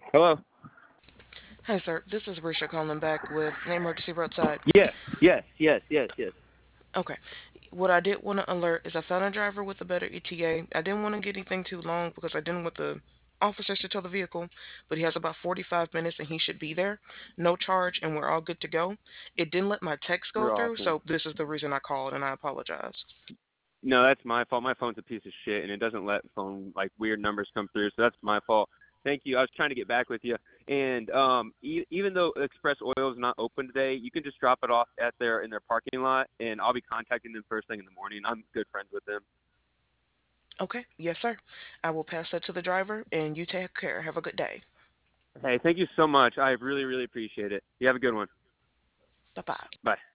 Hello. Hi, sir. This is Risha calling back with an emergency roadside. Yes, yes, yes, yes, yes. Okay. What I did want to alert is I found a driver with a better ETA. I didn't want to get anything too long because I didn't want the officers to tow the vehicle, but he has about 45 minutes and he should be there. No charge, and we're all good to go. It didn't let my text go You're through, awesome. so this is the reason I called, and I apologize. No, that's my fault. My phone's a piece of shit, and it doesn't let phone like weird numbers come through. So that's my fault. Thank you. I was trying to get back with you, and even though Express Oil is not open today, you can just drop it off at their in their parking lot, and I'll be contacting them first thing in the morning. I'm good friends with them. Okay. Yes, sir. I will pass that to the driver, and you take care. Have a good day. Hey, thank you so much. I really, really appreciate it. You have a good one. Bye bye. Bye.